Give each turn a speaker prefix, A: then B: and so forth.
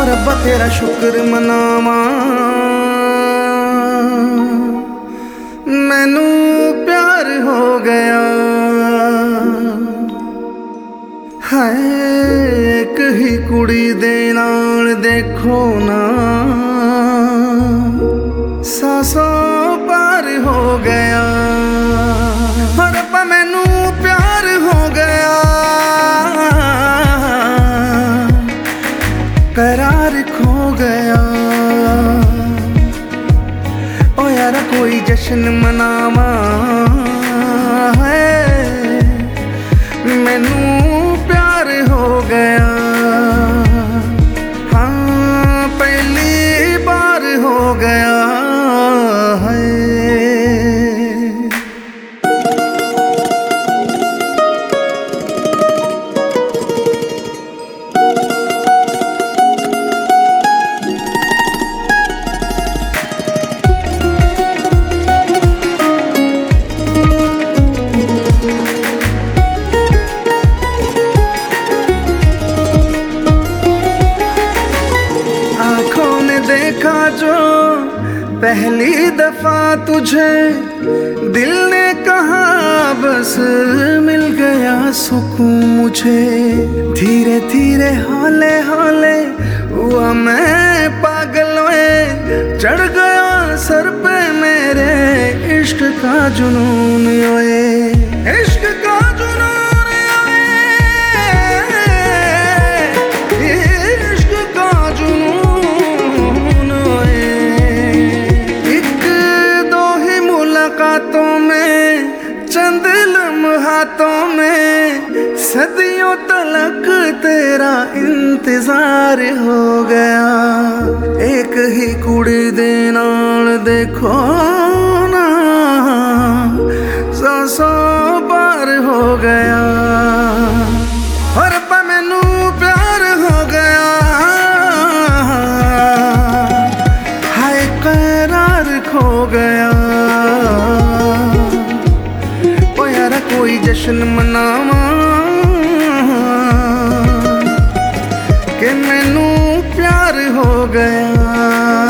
A: रब्बा तेरा शुक्र मनावा, मैनू प्यार हो गया है। एक ही कुड़ी दे नाल देखो ना, सासों पार हो गया। रब्बा मैनू प्यार हो गया, करार खो गया। ओ यार कोई जश्न मनावा है, मैनू प्यार हो गया। हाँ पहली बार हो गया है। देखा जो पहली दफा तुझे, दिल ने कहा बस मिल गया सुकून मुझे। धीरे धीरे हौले हौले हुआ मैं पागल में, चढ़ गया सर पे मेरे इश्क का जुनून। ओए इश्क का जुनून, इश्क का जुनून। चंद लम्हातों में सदियों तलक तेरा इंतजार हो गया। एक ही कुड़ी दे नाल देखो ना, सौ पार हो गया। और रब्बा मैनू प्यार हो गया, हाय करार खो गया। कोई जश्न मनावा कि मैनू प्यार हो गया।